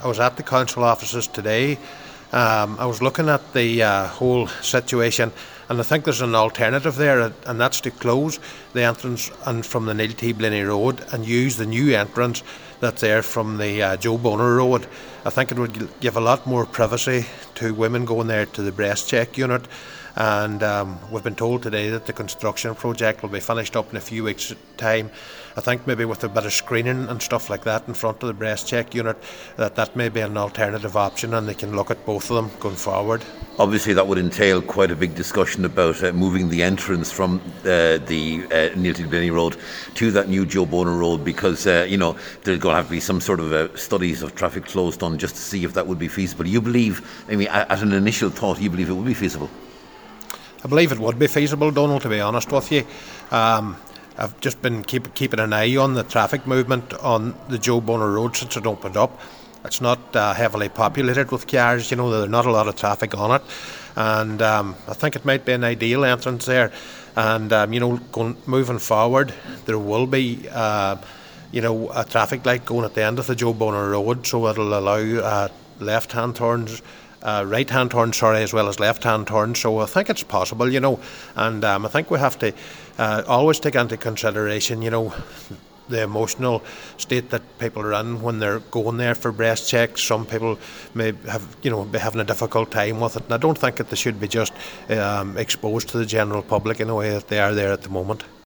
I was at the council offices today. I was looking at the whole situation, and I think there's an alternative there, and that's to close the entrance and from the Neil T. Blinny Road and use the new entrance that's there from the Joe Bonner Road. I think it would give a lot more privacy to women going there to the breast check unit. And we've been told today that the construction project will be finished up in a few weeks' time. I think maybe with a bit of screening and stuff like that in front of the breast check unit, that may be an alternative option, and they can look at both of them going forward. Obviously that would entail quite a big discussion about moving the entrance from the Neil T. Blinny Road to that new Joe Bonner Road, because there's going to have to be some sort of studies of traffic flows done just to see if that would be feasible. You believe, at an initial thought, you believe it would be feasible? I believe it would be feasible, Donald, to be honest with you. I've just been keeping an eye on the traffic movement on the Joe Bonner Road since it opened up. It's not heavily populated with cars, there's not a lot of traffic on it. And I think it might be an ideal entrance there. And, moving forward, there will be, a traffic light going at the end of the Joe Bonner Road, so it'll allow left-hand turns, right-hand turns, as well as left-hand turns. So I think it's possible, and I think we have to always take into consideration, the emotional state that people are in when they're going there for breast checks. Some people may have, be having a difficult time with it, and I don't think that they should be just exposed to the general public in a way that they are there at the moment.